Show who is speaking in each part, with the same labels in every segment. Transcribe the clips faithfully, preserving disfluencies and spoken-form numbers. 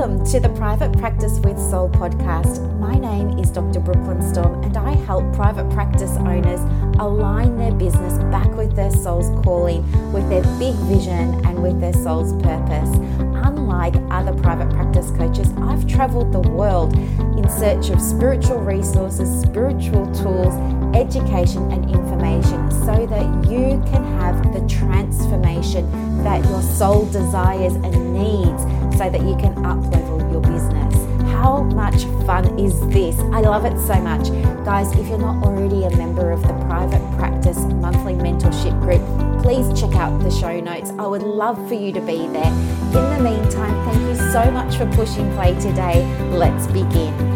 Speaker 1: Welcome to the Private Practice with Soul podcast. My name is Doctor Brooklyn Storm and I help private practice owners align their business back with their soul's calling, with their big vision and with their soul's purpose. Unlike other private practice coaches, I've traveled the world in search of spiritual resources, spiritual tools, education and information so that you can have the transformation that your soul desires and needs so that you can up-level your business. How much fun is this? I love it so much. Guys, if you're not already a member of the Private Practice Monthly Mentorship Group, please check out the show notes. I would love for you to be there. In the meantime, thank you so much for pushing play today. Let's begin.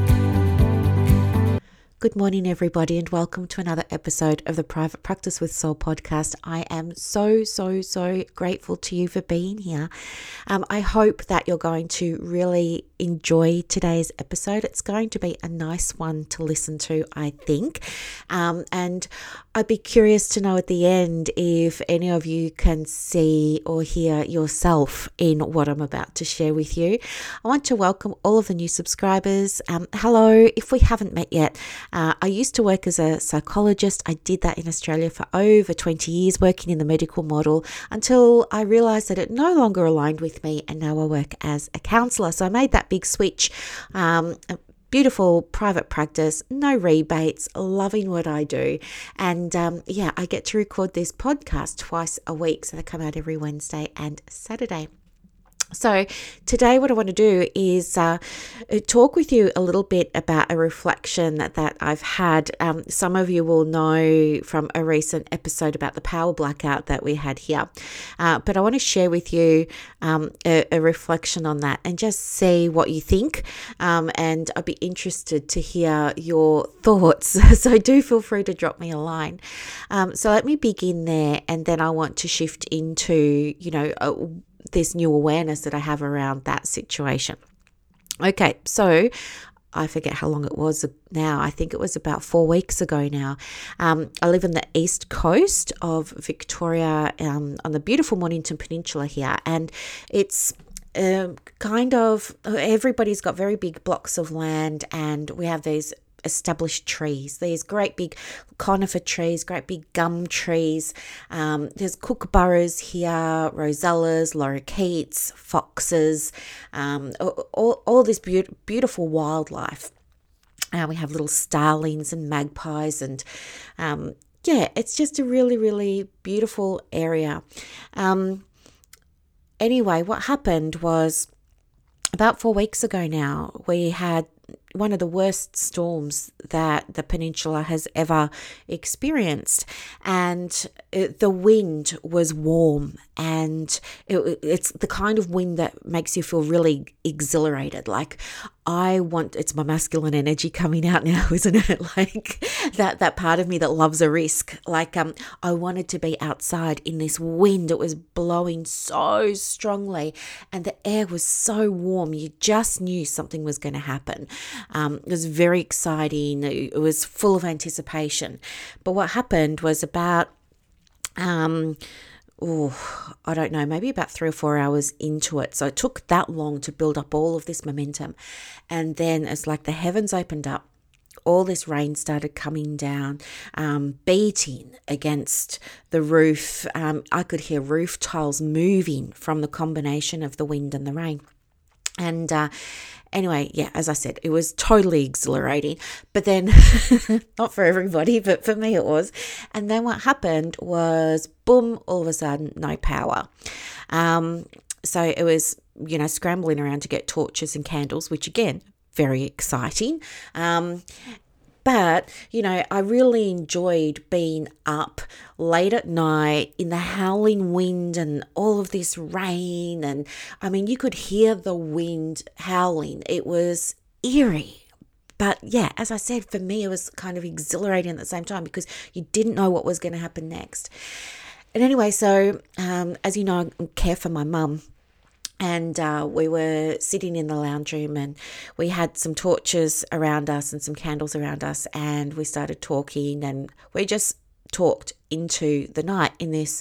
Speaker 1: Good morning, everybody, and welcome to another episode of the Private Practice with Soul podcast. I am so, so, so grateful to you for being here. Um, I hope that you're going to really enjoy today's episode. It's going to be a nice one to listen to, I think. Um, and I'd be curious to know at the end if any of you can see or hear yourself in what I'm about to share with you. I want to welcome all of the new subscribers. Um, hello, if we haven't met yet. Uh, I used to work as a psychologist. I did that in Australia for over twenty years, working in the medical model until I realized that it no longer aligned with me, and now I work as a counselor. So I made that big switch. Um, Beautiful private practice, no rebates, loving what I do. And um, yeah, I get to record this podcast twice a week. So they come out every Wednesday and Saturday. So today what I want to do is uh, talk with you a little bit about a reflection that, that I've had. Um, some of you will know from a recent episode about the power blackout that we had here. Uh, but I want to share with you um, a, a reflection on that and just see what you think. Um, and I'd be interested to hear your thoughts. So do feel free to drop me a line. Um, so let me begin there, and then I want to shift into, you know, a, this new awareness that I have around that situation. Okay, so I forget how long it was now. I think it was about four weeks ago now. Um, I live on the east coast of Victoria, um, on the beautiful Mornington Peninsula here, and it's uh, kind of, everybody's got very big blocks of land, and we have these established trees, these great big conifer trees, great big gum trees. Um, there's kookaburras here, rosellas, lorikeets, foxes, um, all, all this be- beautiful wildlife. Uh, we have little starlings and magpies, and um, yeah, it's just a really, really beautiful area. Um, anyway, what happened was about four weeks ago now, we had one of the worst storms that the peninsula has ever experienced, and it, the wind was warm, and it, it's the kind of wind that makes you feel really exhilarated. Like, I want, it's my masculine energy coming out now, isn't it? Like that, that part of me that loves a risk. Like, um, I wanted to be outside in this wind. It was blowing so strongly and the air was so warm. You just knew something was going to happen. Um, it was very exciting. It was full of anticipation. But what happened was about, um, oh, I don't know, maybe about three or four hours into it. So it took that long to build up all of this momentum. And then it's like the heavens opened up. All this rain started coming down, um, beating against the roof. Um, I could hear roof tiles moving from the combination of the wind and the rain. And uh, anyway, yeah, as I said, it was totally exhilarating. But then, not for everybody, but for me it was. And then what happened was, boom, all of a sudden, no power. Um, so it was, you know, scrambling around to get torches and candles, which again, very exciting. Um, But, you know, I really enjoyed being up late at night in the howling wind and all of this rain. And I mean, you could hear the wind howling. It was eerie. But yeah, as I said, for me, it was kind of exhilarating at the same time because you didn't know what was going to happen next. And anyway, so um, as you know, I care for my mum. And uh, we were sitting in the lounge room and we had some torches around us and some candles around us, and we started talking, and we just talked into the night in this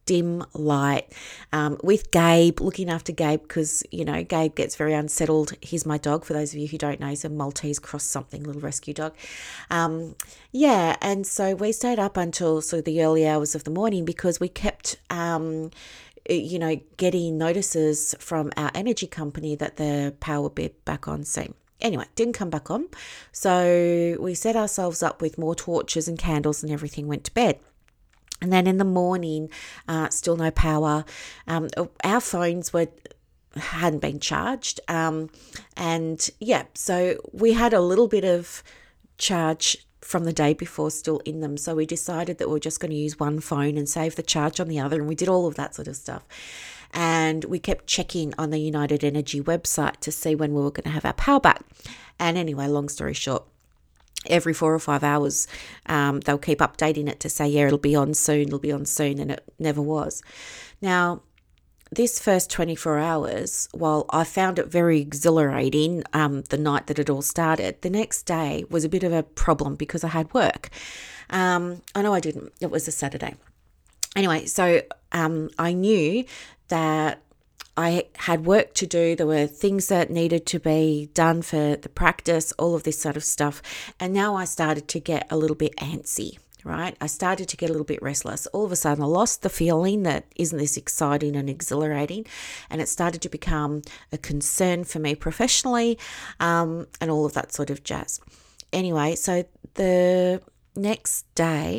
Speaker 1: dim light, um, with Gabe, looking after Gabe because, you know, Gabe gets very unsettled. He's my dog, for those of you who don't know. He's a Maltese cross something, little rescue dog. Um, yeah, and so we stayed up until sort of the early hours of the morning because we kept, um, you know, getting notices from our energy company that the power would be back on soon. Anyway, didn't come back on. So we set ourselves up with more torches and candles and everything, went to bed. And then in the morning, uh, still no power. Um, our phones were hadn't been charged. Um, and yeah, so we had a little bit of charge from the day before still in them. So we decided that we we're just going to use one phone and save the charge on the other. And we did all of that sort of stuff. And we kept checking on the United Energy website to see when we were going to have our power back. And anyway, long story short, every four or five hours, um, they'll keep updating it to say, yeah, it'll be on soon, it'll be on soon, and it never was. Now, this first twenty-four hours, while I found it very exhilarating um, the night that it all started, the next day was a bit of a problem because I had work. Um, I know I didn't. It was a Saturday. Anyway, so um, I knew that I had work to do. There were things that needed to be done for the practice, all of this sort of stuff. And now I started to get a little bit antsy, right? I started to get a little bit restless. All of a sudden, I lost the feeling that isn't this exciting and exhilarating. And it started to become a concern for me professionally, um, and all of that sort of jazz. Anyway, so the next day,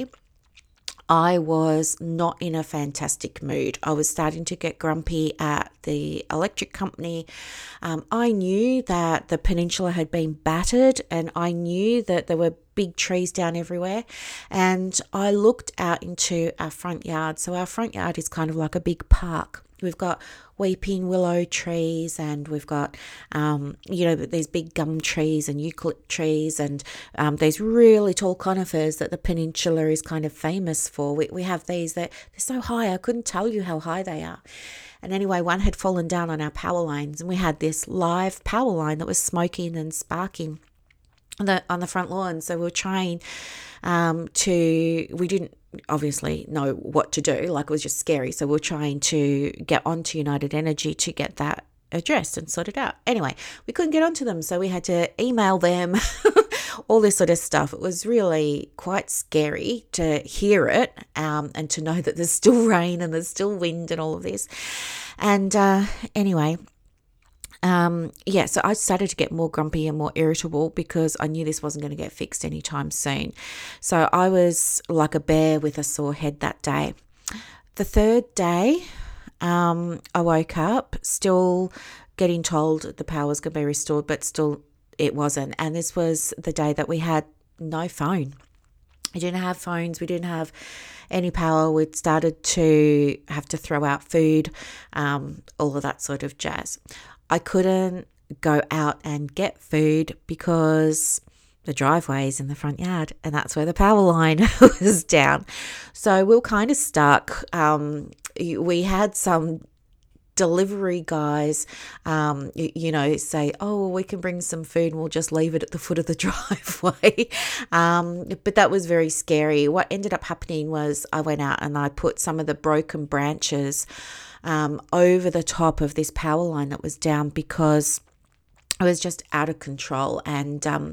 Speaker 1: I was not in a fantastic mood. I was starting to get grumpy at the electric company. Um, I knew that the peninsula had been battered, and I knew that there were big trees down everywhere. And I looked out into our front yard. So our front yard is kind of like a big park. We've got weeping willow trees, and we've got, um, you know, these big gum trees and eucalypt trees, and um, these really tall conifers that the peninsula is kind of famous for. We, we have these that they're so high, I couldn't tell you how high they are. And anyway, one had fallen down on our power lines, and we had this live power line that was smoking and sparking on the, on the front lawn. So we were trying um, to, we didn't obviously know what to do. Like, it was just scary. So we we're trying to get onto United Energy to get that addressed and sorted out. Anyway, we couldn't get onto them. So we had to email them, all this sort of stuff. It was really quite scary to hear it, um, and to know that there's still rain and there's still wind and all of this. And uh, anyway, Um, yeah, so I started to get more grumpy and more irritable because I knew this wasn't going to get fixed anytime soon. So I was like a bear with a sore head that day. The third day, um, I woke up still getting told the power was going to be restored, but still it wasn't. And this was the day that we had no phone. We didn't have phones. We didn't have any power. We'd started to have to throw out food, um, all of that sort of jazz. I couldn't go out and get food because the driveway is in the front yard, and that's where the power line was down. So we were kind of stuck. Um, we had some delivery guys, um, you, you know, say, oh, we can bring some food and we'll just leave it at the foot of the driveway. um, but that was very scary. What ended up happening was I went out and I put some of the broken branches um, over the top of this power line that was down because it was just out of control, and um,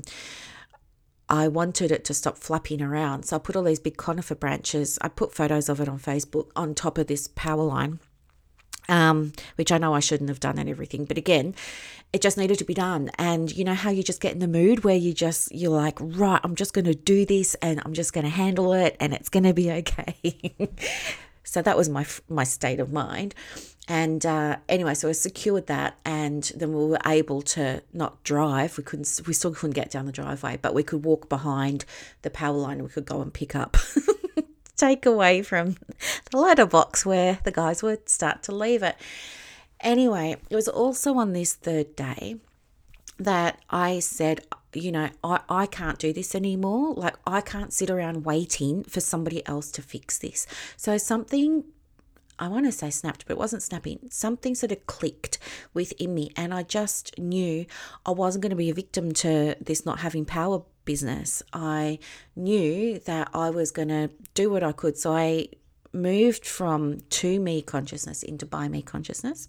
Speaker 1: I wanted it to stop flapping around. So I put all these big conifer branches, I put photos of it on Facebook, on top of this power line. Um, which I know I shouldn't have done and everything, but again, it just needed to be done. And you know how you just get in the mood where you just, you're like, right, I'm just going to do this and I'm just going to handle it and it's going to be okay. So that was my my state of mind. And uh, anyway, so I secured that, and then we were able to not drive. We couldn't, we still couldn't get down the driveway, but we could walk behind the power line and we could go and pick up take away from the letterbox where the guys would start to leave it. Anyway, it was also on this third day that I said, you know, I, I can't do this anymore. Like, I can't sit around waiting for somebody else to fix this. So something, I want to say snapped, but it wasn't snapping. Something sort of clicked within me, and I just knew I wasn't going to be a victim to this not having power business. I knew that I was going to do what I could. So I moved from to me consciousness into by me consciousness.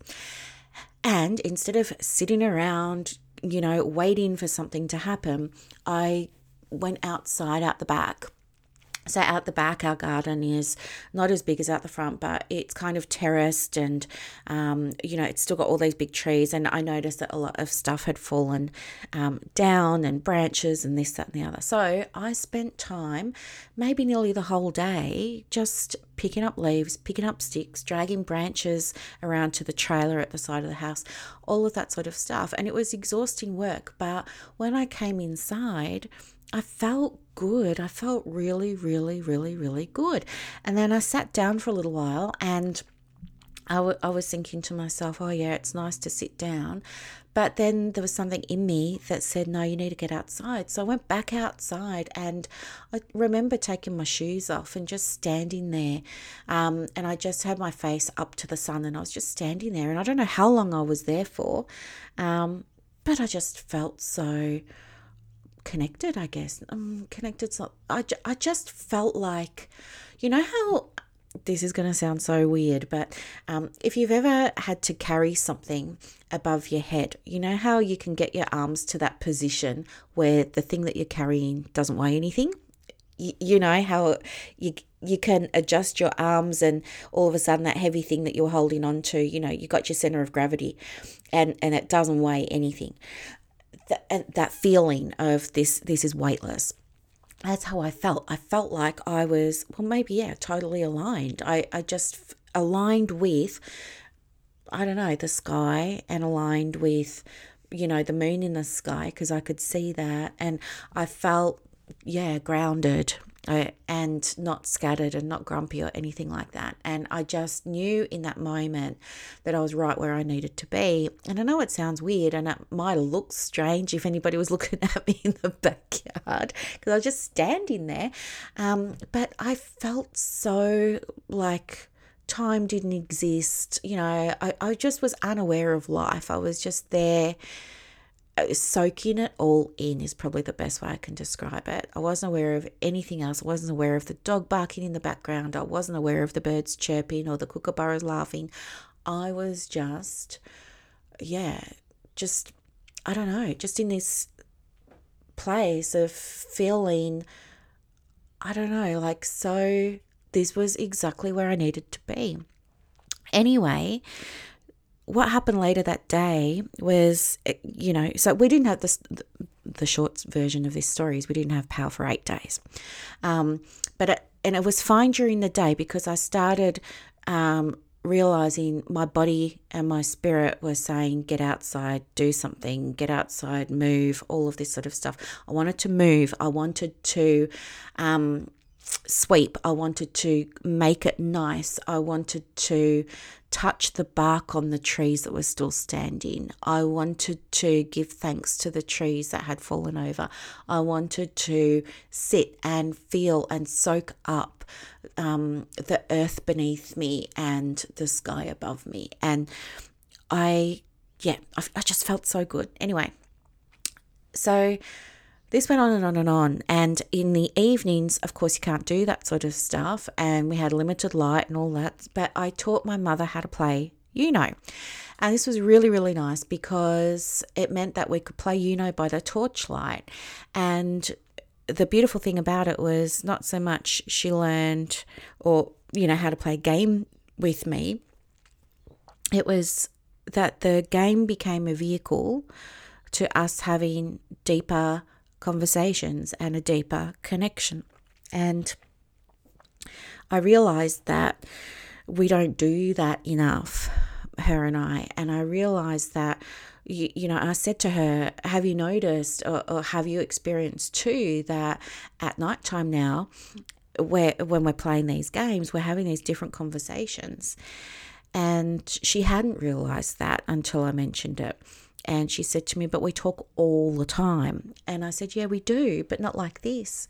Speaker 1: And instead of sitting around, you know, waiting for something to happen, I went outside, out the back. So out the back, our garden is not as big as out the front, but it's kind of terraced and, um, you know, it's still got all these big trees. And I noticed that a lot of stuff had fallen um, down and branches and this, that, and the other. So I spent time, maybe nearly the whole day, just picking up leaves, picking up sticks, dragging branches around to the trailer at the side of the house, all of that sort of stuff. And it was exhausting work. But when I came inside, I felt good. I felt really, really, really, really good. And then I sat down for a little while and I, w- I was thinking to myself, oh yeah, it's nice to sit down. But then there was something in me that said, no, you need to get outside. So I went back outside and I remember taking my shoes off and just standing there. Um, and I just had my face up to the sun and I was just standing there. And I don't know how long I was there for, um, but I just felt so connected, I guess. Um, connected. So I, I just felt like, you know how, this is going to sound so weird, but um, if you've ever had to carry something above your head, you know how you can get your arms to that position where the thing that you're carrying doesn't weigh anything? You, you know how you you can adjust your arms and all of a sudden that heavy thing that you're holding on to, you know, you got your center of gravity and, and it doesn't weigh anything. That, that feeling of this this is weightless. That's how I felt. I felt like I was, well, maybe, yeah, totally aligned. I, I just f- aligned with, I don't know, the sky and aligned with, you know, the moon in the sky because I could see that. And I felt, yeah, grounded uh, and not scattered and not grumpy or anything like that. And I just knew in that moment that I was right where I needed to be. And I know it sounds weird and it might look strange if anybody was looking at me in the backyard because I was just standing there. Um, but I felt so like time didn't exist. You know, I, I just was unaware of life. I was just there. Soaking it all in is probably the best way I can describe it. I wasn't aware of anything else. I wasn't aware of the dog barking in the background. I wasn't aware of the birds chirping or the kookaburras laughing. I was just, yeah, just, I don't know, just in this place of feeling, I don't know, like so this was exactly where I needed to be. Anyway, what happened later that day was, you know, so we didn't have this, the short version of this story is we didn't have power for eight days. Um, but, it, and it was fine during the day because I started um, realizing my body and my spirit were saying, get outside, do something, get outside, move, all of this sort of stuff. I wanted to move. I wanted to um, sweep. I wanted to make it nice. I wanted to touch the bark on the trees that were still standing. I wanted to give thanks to the trees that had fallen over. I wanted to sit and feel and soak up um, the earth beneath me and the sky above me. And I, yeah, I, I just felt so good. Anyway, so this went on and on and on. And in the evenings, of course, you can't do that sort of stuff. And we had limited light and all that. But I taught my mother how to play Uno. And this was really, really nice because it meant that we could play Uno by the torchlight. And the beautiful thing about it was not so much she learned or, you know, how to play a game with me. It was that the game became a vehicle to us having deeper conversations and a deeper connection. And I realized that we don't do that enough, her and I. And I realized that, you, you know, I said to her, have you noticed or, or have you experienced too that at nighttime now, where when we're playing these games, we're having these different conversations? And she hadn't realized that until I mentioned it. And she said to me, but we talk all the time. And I said, yeah, we do, but not like this.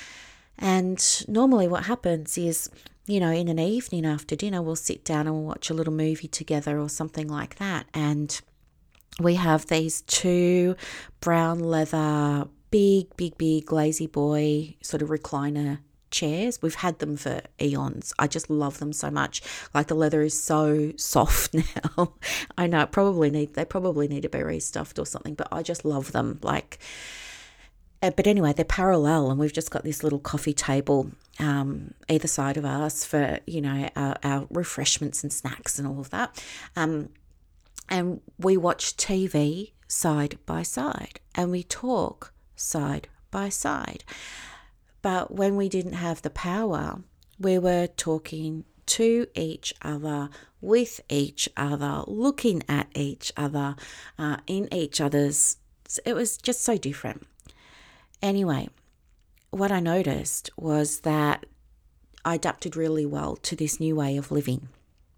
Speaker 1: And normally what happens is, you know, in an evening after dinner, we'll sit down and we'll watch a little movie together or something like that. And we have these two brown leather, big, big, big lazy boy sort of recliner chairs. We've had them for eons. I just love them so much. Like the leather is so soft now. I know it probably need they probably need to be restuffed or something, but I just love them. Like, uh, but anyway, they're parallel, and we've just got this little coffee table um, either side of us for you know our, our refreshments and snacks and all of that. Um, and we watch T V side by side, and we talk side by side. But when we didn't have the power, we were talking to each other, with each other, looking at each other, uh, in each other's. It was just so different. Anyway, what I noticed was that I adapted really well to this new way of living.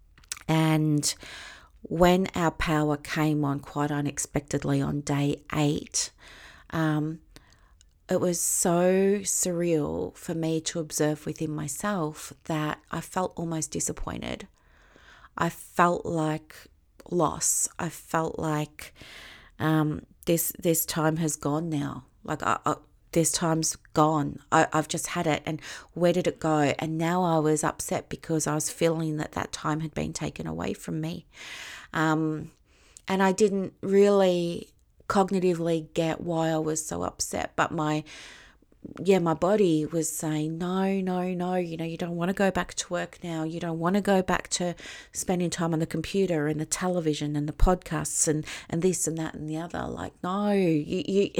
Speaker 1: And when our power came on quite unexpectedly on day eight, um, it was so surreal for me to observe within myself that I felt almost disappointed. I felt like loss. I felt like um, this this time has gone now. Like I, I, this time's gone. I, I've just had it, and where did it go? And now I was upset because I was feeling that that time had been taken away from me. Um, and I didn't really cognitively get why I was so upset, but my yeah my body was saying no no no you know you don't want to go back to work now, you don't want to go back to spending time on the computer and the television and the podcasts and and this and that and the other. Like, no, you, you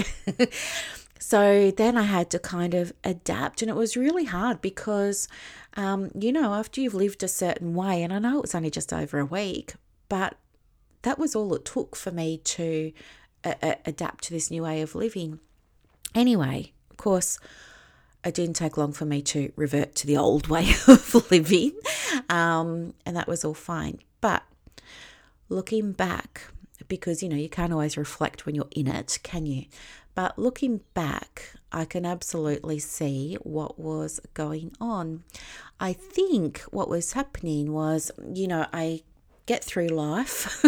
Speaker 1: so then I had to kind of adapt, and it was really hard because um you know after you've lived a certain way, and I know it was only just over a week, but that was all it took for me to a- adapt to this new way of living. Anyway, of course, it didn't take long for me to revert to the old way of living, um, and that was all fine. But looking back, because, you know, you can't always reflect when you're in it, can you? But looking back, I can absolutely see what was going on. I think what was happening was, you know, I get through life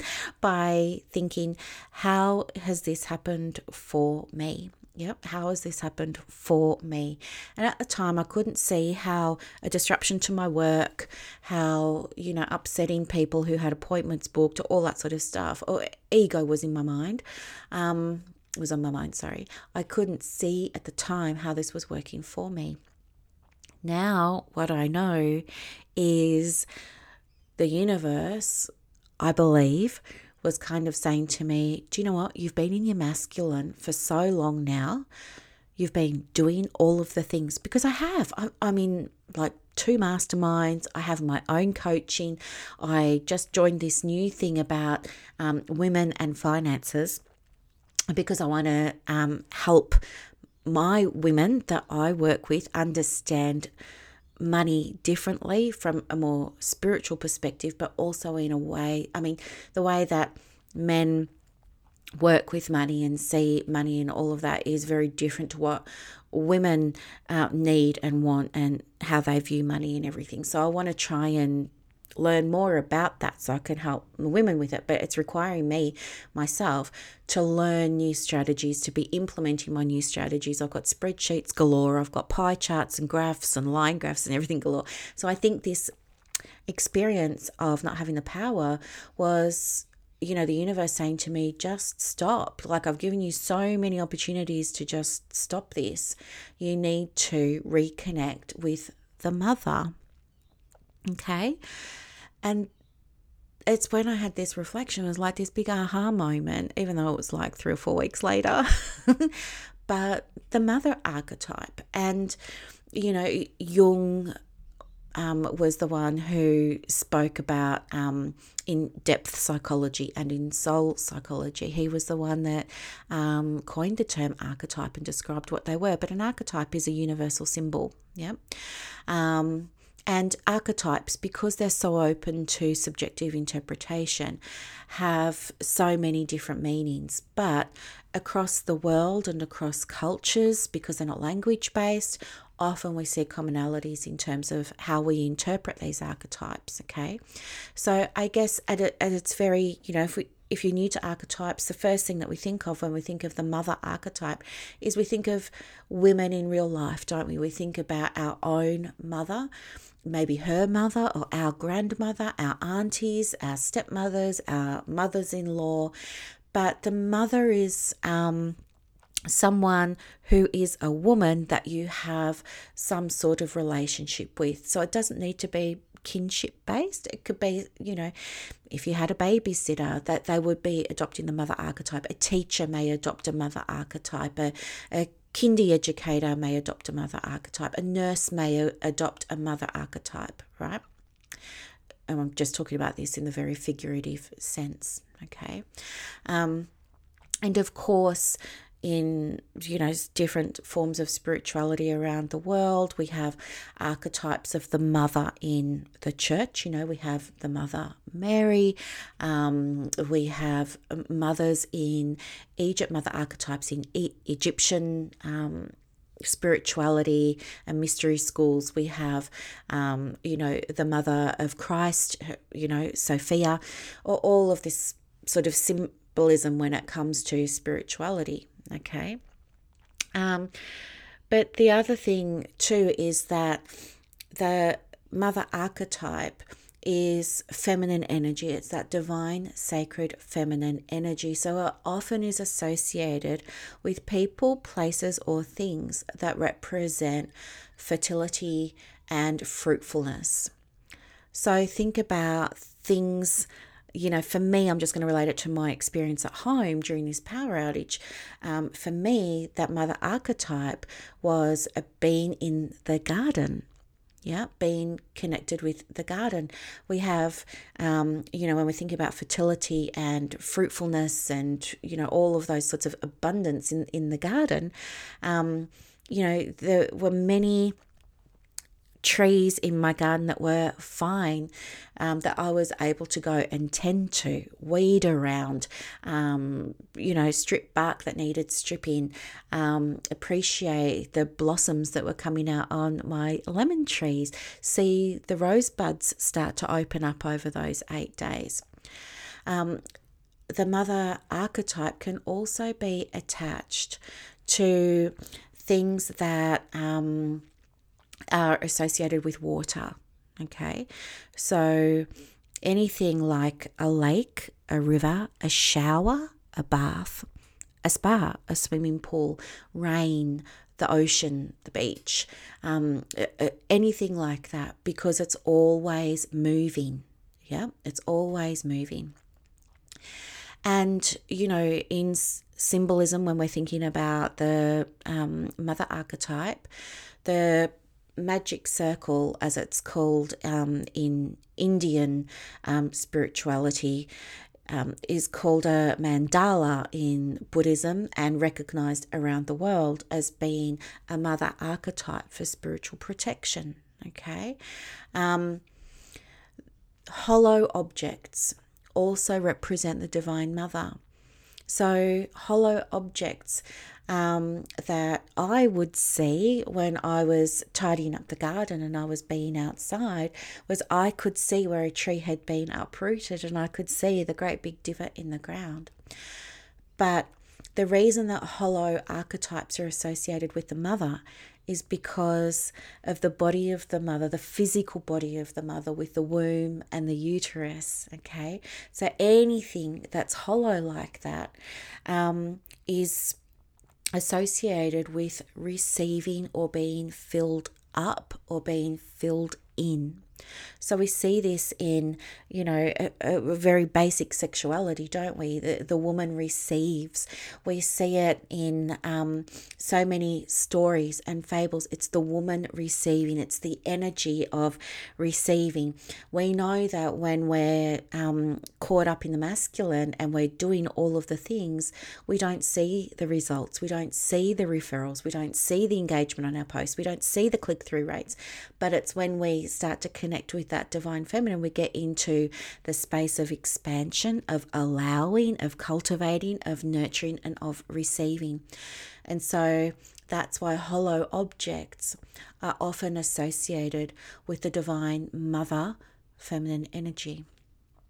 Speaker 1: by thinking, how has this happened for me? Yep, how has this happened for me? And at the time, I couldn't see how a disruption to my work, how, you know, upsetting people who had appointments booked, all that sort of stuff, or ego was in my mind, um, was on my mind, sorry. I couldn't see at the time how this was working for me. Now, what I know is the universe, I believe, was kind of saying to me, do you know what? You've been in your masculine for so long now. You've been doing all of the things, because I have. I, I'm in like two masterminds. I have my own coaching. I just joined this new thing about um, women and finances, because I want to um, help my women that I work with understand money differently from a more spiritual perspective, but also in a way, I mean, the way that men work with money and see money and all of that is very different to what women uh, need and want and how they view money and everything. So I want to try and learn more about that so I can help women with it, but it's requiring me myself to learn new strategies, to be implementing my new strategies. I've got spreadsheets galore, I've got pie charts and graphs and line graphs and everything galore. So I think this experience of not having the power was, you know, the universe saying to me, just stop. Like, I've given you so many opportunities to just stop this. You need to reconnect with the mother. Okay. And it's when I had this reflection, it was like this big aha moment, even though it was like three or four weeks later. But the mother archetype, and, you know, Jung um, was the one who spoke about um, in-depth psychology and in soul psychology. He was the one that um, coined the term archetype and described what they were. But an archetype is a universal symbol. Yeah. Um, And archetypes, because they're so open to subjective interpretation, have so many different meanings. But across the world and across cultures, because they're not language-based, often we see commonalities in terms of how we interpret these archetypes, okay? So I guess at, a, at its very, you know, if we if you're new to archetypes, the first thing that we think of when we think of the mother archetype is we think of women in real life, don't we? We think about our own mother, maybe her mother or our grandmother, our aunties, our stepmothers, our mothers-in-law. But the mother is um, someone who is a woman that you have some sort of relationship with. So it doesn't need to be kinship based. It could be, you know, if you had a babysitter, that they would be adopting the mother archetype. A teacher may adopt a mother archetype. A, a kindy educator may adopt a mother archetype. A nurse may a, adopt a mother archetype, right? And I'm just talking about this in the very figurative sense, okay? Um, and of course, in, you know, different forms of spirituality around the world, we have archetypes of the mother in the church. You know, we have the Mother Mary, um, we have mothers in Egypt, mother archetypes in e- Egyptian um, spirituality and mystery schools. We have, um, you know, the mother of Christ, you know, Sophia, or all of this sort of symbolism when it comes to spirituality. Okay. Um, but the other thing too is that the mother archetype is feminine energy. It's that divine, sacred, feminine energy. So it often is associated with people, places, or things that represent fertility and fruitfulness. So think about things. You know, for me, I'm just going to relate it to my experience at home during this power outage. Um, for me, that mother archetype was a being in the garden. Yeah, being connected with the garden. We have, um, you know, when we think about fertility and fruitfulness and, you know, all of those sorts of abundance in, in the garden, um, you know, there were many trees in my garden that were fine, um, that I was able to go and tend to, weed around, um, you know, strip bark that needed stripping, um, appreciate the blossoms that were coming out on my lemon trees, see the rosebuds start to open up over those eight days. Um, the mother archetype can also be attached to things that um, are associated with water, okay? So anything like a lake, a river, a shower, a bath, a spa, a swimming pool, rain, the ocean, the beach, um, anything like that, because it's always moving, yeah? It's always moving. And, you know, in symbolism, when we're thinking about the um, mother archetype, the magic circle, as it's called um, in Indian um, spirituality, um, is called a mandala in Buddhism and recognized around the world as being a mother archetype for spiritual protection. Okay, um, hollow objects also represent the Divine Mother. So hollow objects um, that I would see when I was tidying up the garden and I was being outside was I could see where a tree had been uprooted and I could see the great big divot in the ground. But the reason that hollow archetypes are associated with the mother is because of the body of the mother, the physical body of the mother with the womb and the uterus, okay? So anything that's hollow like that um, is associated with receiving or being filled up or being filled in. So we see this in, you know, a, a very basic sexuality, don't we? The, the woman receives. We see it in um, so many stories and fables. It's the woman receiving. It's the energy of receiving. We know that when we're um, caught up in the masculine and we're doing all of the things, we don't see the results. We don't see the referrals. We don't see the engagement on our posts. We don't see the click-through rates. But it's when we start to connect with that divine feminine, we get into the space of expansion, of allowing, of cultivating, of nurturing, and of receiving. And so that's why hollow objects are often associated with the Divine Mother feminine energy.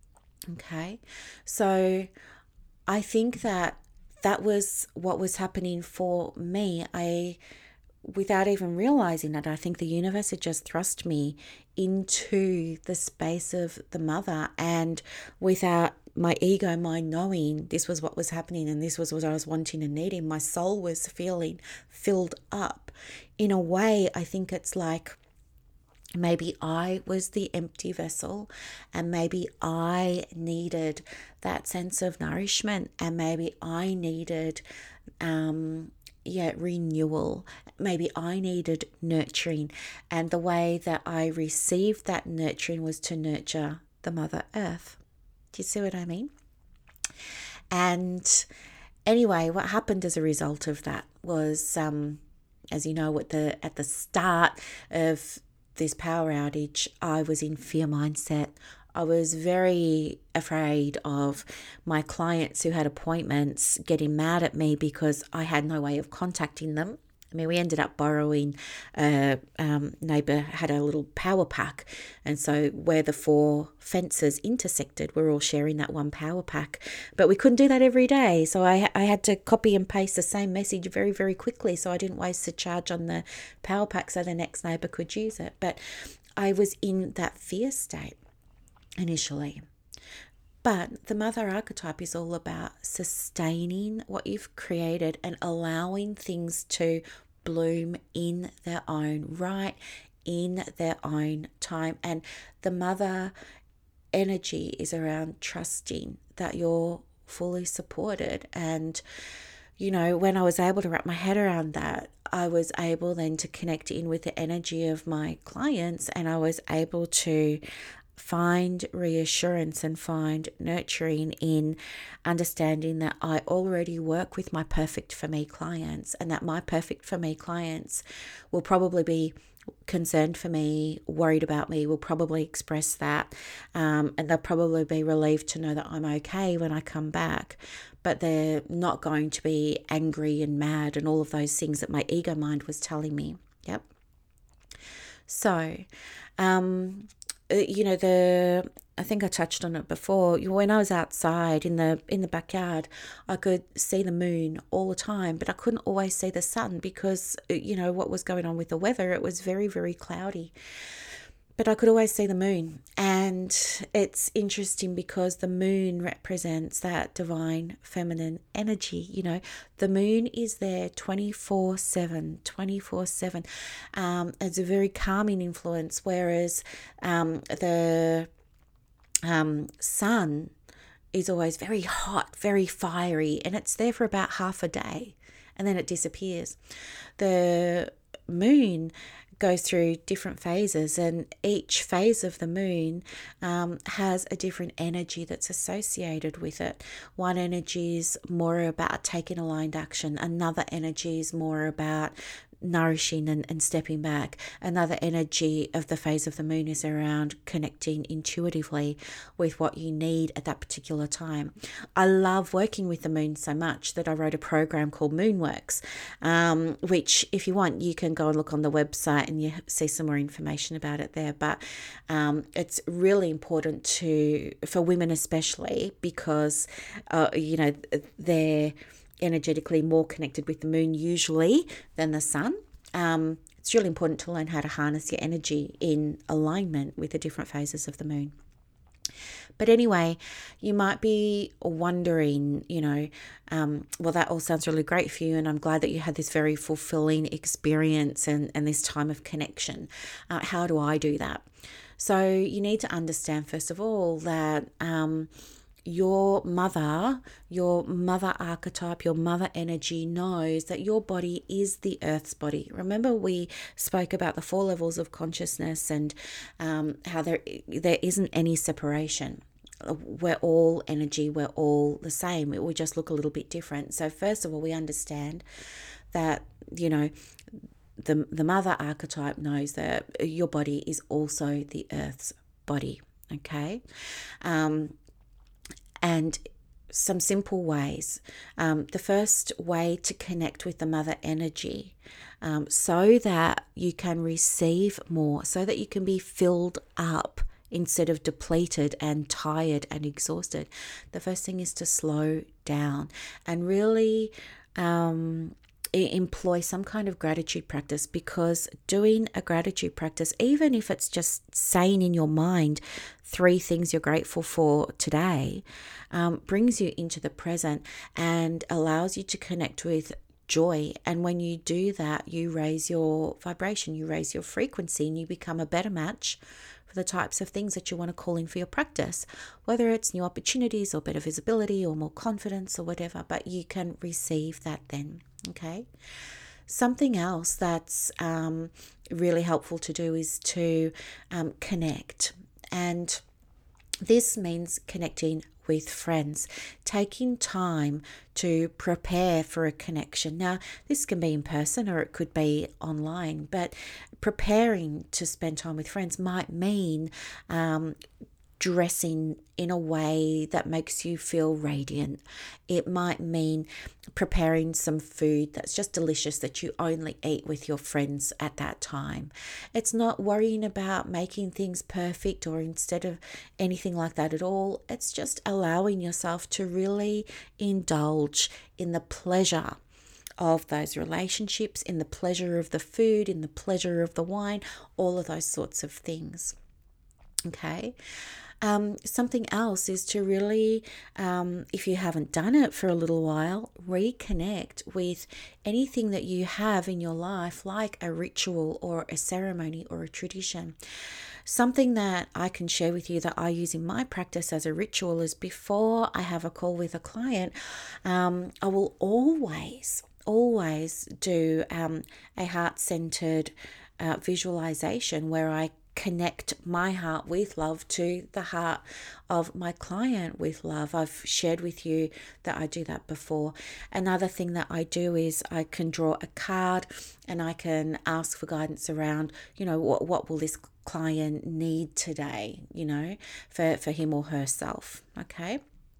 Speaker 1: Okay. So I think that that was what was happening for me. I, without even realizing it, I think the universe had just thrust me into the space of the mother, and without my ego mind knowing this was what was happening and this was what I was wanting and needing, my soul was feeling filled up. In a way, I think it's like maybe I was the empty vessel, and maybe I needed that sense of nourishment, and maybe I needed um yeah renewal, maybe I needed nurturing, and the way that I received that nurturing was to nurture the Mother Earth. Do you see what I mean? And anyway, what happened as a result of that was, um as you know, at the at the start of this power outage, I was in fear mindset. I was very afraid of my clients who had appointments getting mad at me because I had no way of contacting them. I mean, we ended up borrowing, a um, neighbour had a little power pack. And so where the four fences intersected, we're all sharing that one power pack. But we couldn't do that every day. So I, I had to copy and paste the same message very, very quickly so I didn't waste the charge on the power pack so the next neighbour could use it. But I was in that fear state initially. But the mother archetype is all about sustaining what you've created and allowing things to bloom in their own right, in their own time. And the mother energy is around trusting that you're fully supported. And, you know, when I was able to wrap my head around that, I was able then to connect in with the energy of my clients, and I was able to find reassurance and find nurturing in understanding that I already work with my perfect for me clients, and that my perfect for me clients will probably be concerned for me, worried about me, will probably express that, um, and they'll probably be relieved to know that I'm okay when I come back, but they're not going to be angry and mad and all of those things that my ego mind was telling me. Yep. So, um, you know, the I think I touched on it before. When I was outside in the in the backyard, I could see the moon all the time, but I couldn't always see the sun because, you know, what was going on with the weather. It was very, very cloudy. But I could always see the moon. And it's interesting because the moon represents that divine feminine energy. You know, the moon is there twenty-four seven, twenty-four seven. Um, it's a very calming influence, whereas um, the um, sun is always very hot, very fiery, and it's there for about half a day and then it disappears. The moon goes through different phases, and each phase of the moon um, has a different energy that's associated with it. One energy is more about taking aligned action. Another energy is more about nourishing and, and stepping back. Another energy of the phase of the moon is around connecting intuitively with what you need at that particular time. I love working with the moon so much that I wrote a program called Moonworks, um, which if you want, you can go and look on the website and you see some more information about it there. But um, it's really important to for women especially because, uh, you know, they're energetically more connected with the moon usually than the sun. Um, it's really important to learn how to harness your energy in alignment with the different phases of the moon. But anyway, you might be wondering, you know, um, well, that all sounds really great for you, and I'm glad that you had this very fulfilling experience and, and this time of connection. Uh, how do I do that? So you need to understand, first of all, that um, your mother, your mother archetype, your mother energy knows that your body is the earth's body. Remember, we spoke about the four levels of consciousness and um, how there there isn't any separation. We're all energy, we're all the same. We just look a little bit different. So first of all, we understand that, you know, the the mother archetype knows that your body is also the earth's body. Okay. Um, And some simple ways. Um, the first way to connect with the mother energy um, so that you can receive more, so that you can be filled up instead of depleted and tired and exhausted. The first thing is to slow down and really um, employ some kind of gratitude practice, because doing a gratitude practice, even if it's just saying in your mind three things you're grateful for today, um, brings you into the present and allows you to connect with joy. And when you do that, you raise your vibration, you raise your frequency, and you become a better match for the types of things that you want to call in for your practice, whether it's new opportunities or better visibility or more confidence or whatever, but you can receive that then. Okay. Something else that's um, really helpful to do is to um, connect. And this means connecting with friends, taking time to prepare for a connection. Now, this can be in person or it could be online, but preparing to spend time with friends might mean um, dressing in a way that makes you feel radiant. It might mean preparing some food that's just delicious that you only eat with your friends at that time. It's not worrying about making things perfect or instead of anything like that at all. It's just allowing yourself to really indulge in the pleasure of those relationships, in the pleasure of the food, in the pleasure of the wine, all of those sorts of things. Okay. Um, something else is to really, um, if you haven't done it for a little while, reconnect with anything that you have in your life, like a ritual or a ceremony or a tradition. Something that I can share with you that I use in my practice as a ritual is before I have a call with a client, um, I will always, always do um, a heart-centered uh, visualization where I connect my heart with love to the heart of my client with love. I've shared with you that I do that before. Another thing that I do is I can draw a card and I can ask for guidance around, you know, what, what will this client need today, you know, for, for him or herself. Okay.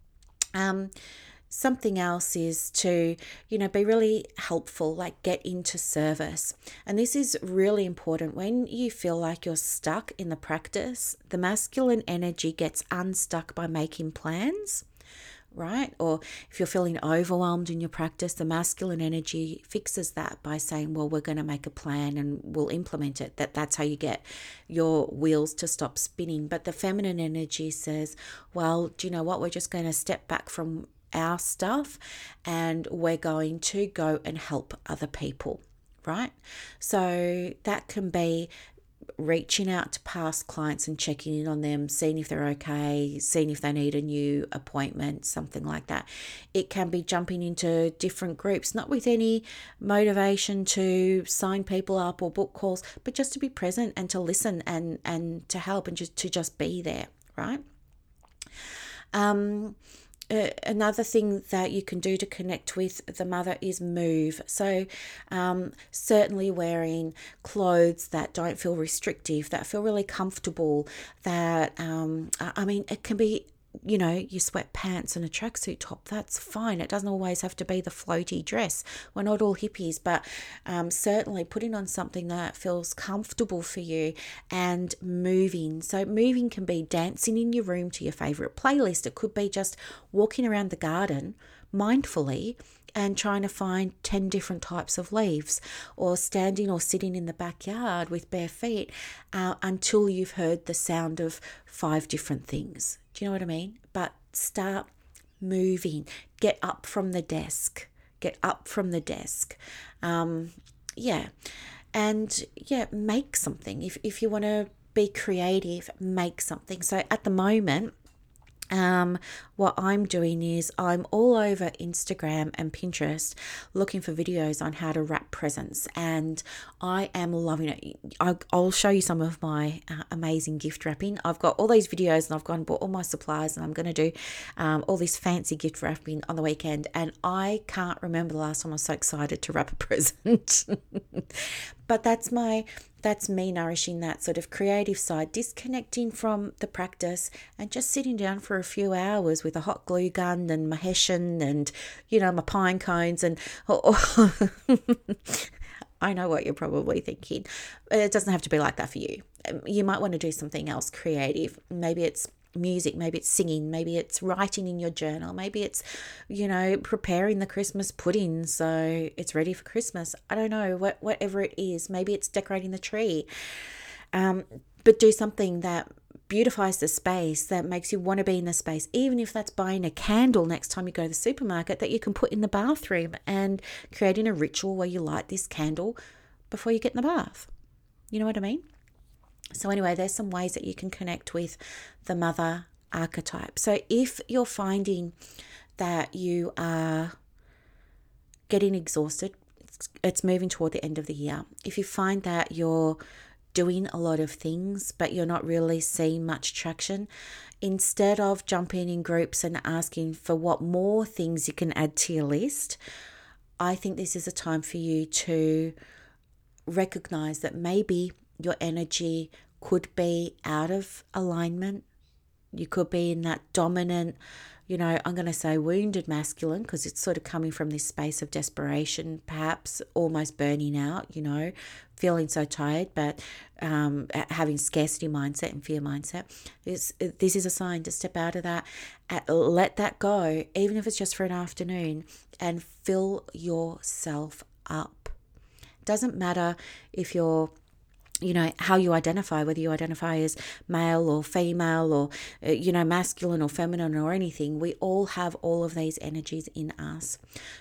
Speaker 1: Um, Something else is to, you know, be really helpful, like get into service. And this is really important. When you feel like you're stuck in the practice, the masculine energy gets unstuck by making plans, right? Or if you're feeling overwhelmed in your practice, the masculine energy fixes that by saying, well, we're going to make a plan and we'll implement it. That that's how you get your wheels to stop spinning. But the feminine energy says, well, do you know what? We're just going to step back from our stuff and we're going to go and help other people, right? So that can be reaching out to past clients and checking in on them, seeing if they're okay, seeing if they need a new appointment, something like that. It can be jumping into different groups, not with any motivation to sign people up or book calls, but just to be present and to listen and, and to help and just to just be there, right? Um, Uh, another thing that you can do to connect with the mother is move. So um, certainly wearing clothes that don't feel restrictive, that feel really comfortable, that, um, I mean, it can be, you know, your sweatpants and a tracksuit top, that's fine. It doesn't always have to be the floaty dress. We're not all hippies, but um, certainly putting on something that feels comfortable for you and moving. So moving can be dancing in your room to your favorite playlist. It could be just walking around the garden mindfully and trying to find ten different types of leaves, or standing or sitting in the backyard with bare feet uh, until you've heard the sound of five different things. Do you know what I mean? But start moving. Get up from the desk. Get up from the desk. Um, yeah. And yeah, make something. If, if you want to be creative, make something. So at the moment, Um, what I'm doing is I'm all over Instagram and Pinterest looking for videos on how to wrap presents, and I am loving it. I'll, I'll show you some of my uh, amazing gift wrapping. I've got all these videos and I've gone and bought all my supplies, and I'm going to do um, all this fancy gift wrapping on the weekend, and I can't remember the last time I was so excited to wrap a present. But that's my that's me nourishing that sort of creative side, disconnecting from the practice and just sitting down for a few hours with a hot glue gun and my hessian and, you know, my pine cones and oh, oh. I know what you're probably thinking. It doesn't have to be like that for you. You might want to do something else creative. Maybe it's music, maybe it's singing, maybe it's writing in your journal, maybe it's, you know, preparing the Christmas pudding so it's ready for Christmas. I don't know, what whatever it is. Maybe it's decorating the tree. Um, but do something that beautifies the space, that makes you want to be in the space, even if that's buying a candle next time you go to the supermarket that you can put in the bathroom and creating a ritual where you light this candle before you get in the bath. You know what I mean? So anyway, there's some ways that you can connect with the mother archetype. So if you're finding that you are getting exhausted, it's, it's moving toward the end of the year. If you find that you're doing a lot of things, but you're not really seeing much traction, instead of jumping in groups and asking for what more things you can add to your list, I think this is a time for you to recognize that maybe your energy could be out of alignment. You could be in that dominant, you know, I'm going to say wounded masculine, because it's sort of coming from this space of desperation, perhaps almost burning out, you know, feeling so tired, but um, having scarcity mindset and fear mindset. This, this is a sign to step out of that, let that go, even if it's just for an afternoon, and fill yourself up. Doesn't matter if you're, you know, how you identify, whether you identify as male or female or, you know, masculine or feminine or anything. We all have all of these energies in us.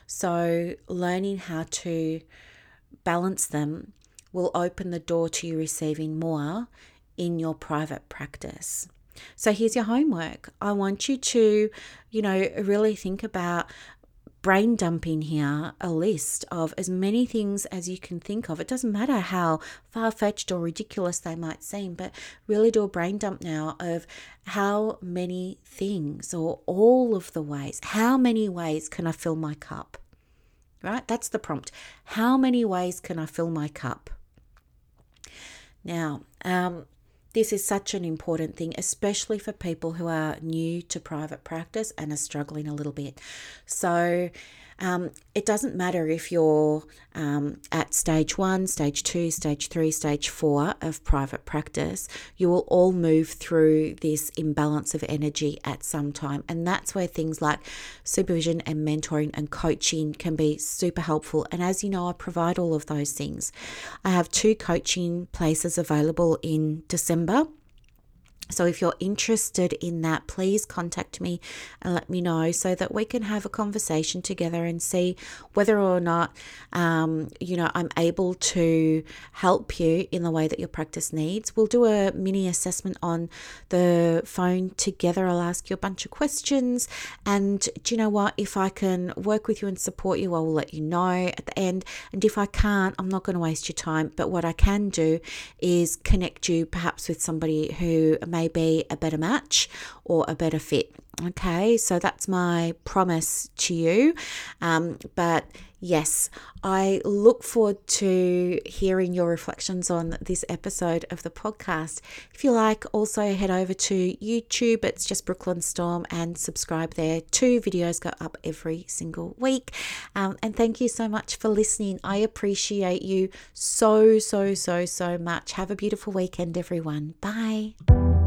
Speaker 1: So learning how to balance them will open the door to you receiving more in your private practice. So here's your homework. I want you to, you know, really think about brain dumping here, a list of as many things as you can think of. It doesn't matter how far-fetched or ridiculous they might seem, but really do a brain dump now of how many things, or all of the ways, how many ways can I fill my cup? Right? That's the prompt. How many ways can I fill my cup? Now, um, this is such an important thing, especially for people who are new to private practice and are struggling a little bit. So um, it doesn't matter if you're um, at stage one, stage two, stage three, stage four of private practice. You will all move through this imbalance of energy at some time. And that's where things like supervision and mentoring and coaching can be super helpful. And as you know, I provide all of those things. I have two coaching places available in December. So if you're interested in that, please contact me and let me know so that we can have a conversation together and see whether or not, um, you know, I'm able to help you in the way that your practice needs. We'll do a mini assessment on the phone together. I'll ask you a bunch of questions, and do you know what? If I can work with you and support you, I will let you know at the end. And if I can't, I'm not going to waste your time. But what I can do is connect you perhaps with somebody who may be a better match or a better fit. Okay, so that's my promise to you. Um, but yes, I look forward to hearing your reflections on this episode of the podcast. If you like, also head over to YouTube. It's just Brooklyn Storm, and subscribe there. Two videos go up every single week. Um, and thank you so much for listening. I appreciate you so, so, so, so much. Have a beautiful weekend, everyone. Bye.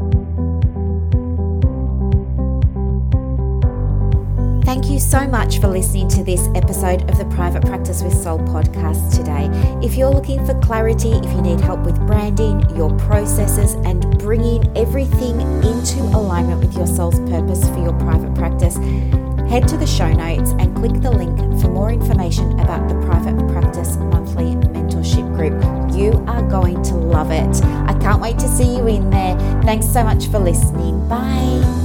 Speaker 1: Thank you so much for listening to this episode of the Private Practice with Soul podcast today. If you're looking for clarity, if you need help with branding, your processes, and bringing everything into alignment with your soul's purpose for your private practice, head to the show notes and click the link for more information about the Private Practice Monthly Mentorship Group. You are going to love it. I can't wait to see you in there. Thanks so much for listening. Bye.